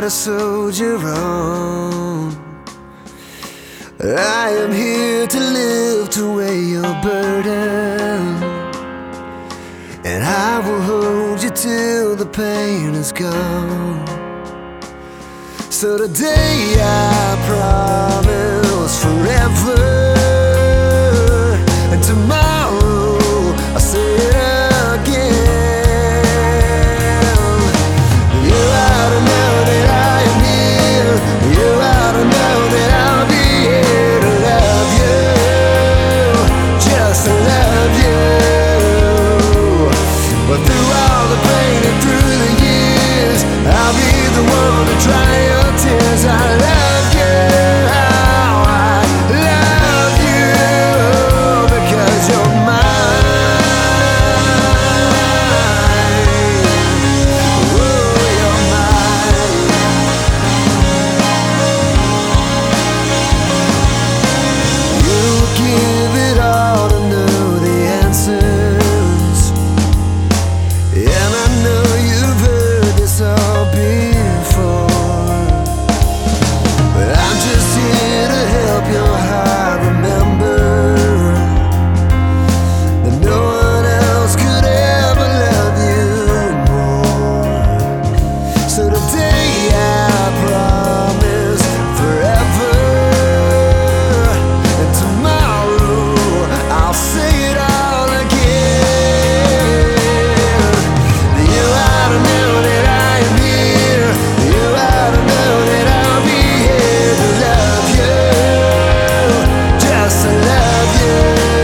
a soldier on. I am here to live to weigh your burden, and I will hold you till the pain is gone. So today I promise forever, and tomorrow I'll say it again. You ought to know that I am here. You ought to know that I'll be here to love you, just to love you. But through all the pain and through the years, I'll be the one to dry your tears. I love you, how I love you, because you're mine. Oh, you're mine. You give it all to know the answers, and I know you've heard this all before, but I'm just here to help your heart remember that no one else could ever love you more. So today I promise forever, and tomorrow I'll say it all again. You ought to know that I am here. You ought to know that I'll be here to love you, just to love you.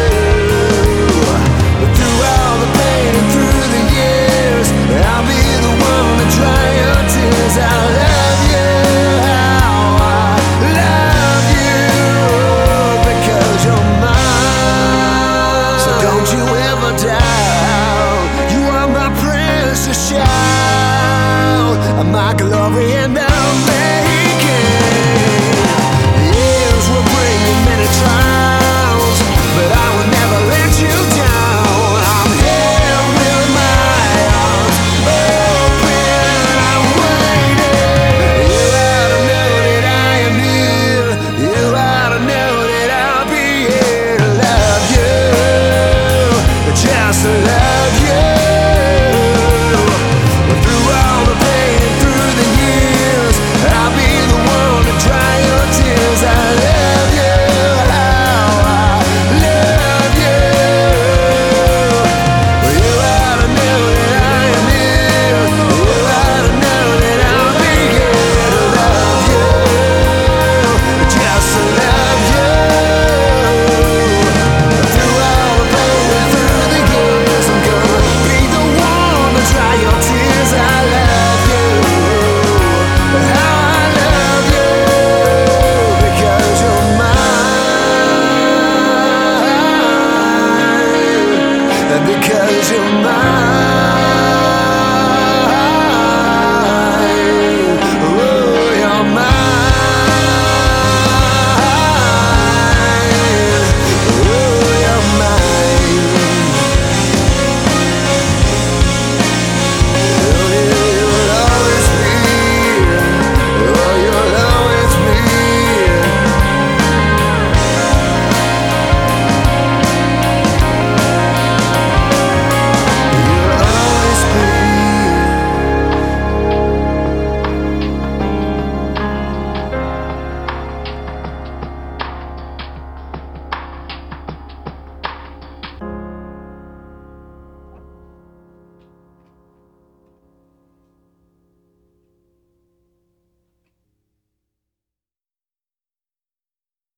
But through all the pain and through the years, I'll be the one to dry your tears. I love you, how I love you, because you're mine. So don't you ever doubt, you are my precious child, my glory and the making. Years will bring you many trials, but I will never let you down. I'm here with my arms open, I'm waiting. You ought to know that I am here. You ought to know that I'll be here to love you, just to love you. But through all the pain and through the years, I'll be the one to dry your tears. I love you, how I love you. Well, you ought to know that I am here. You ought to know that I'll be here to love you, just to love you. Through all the pain and through the years, I'm gonna be the one to dry your tears. I love you, how I love you, because you're mine, because you're mine.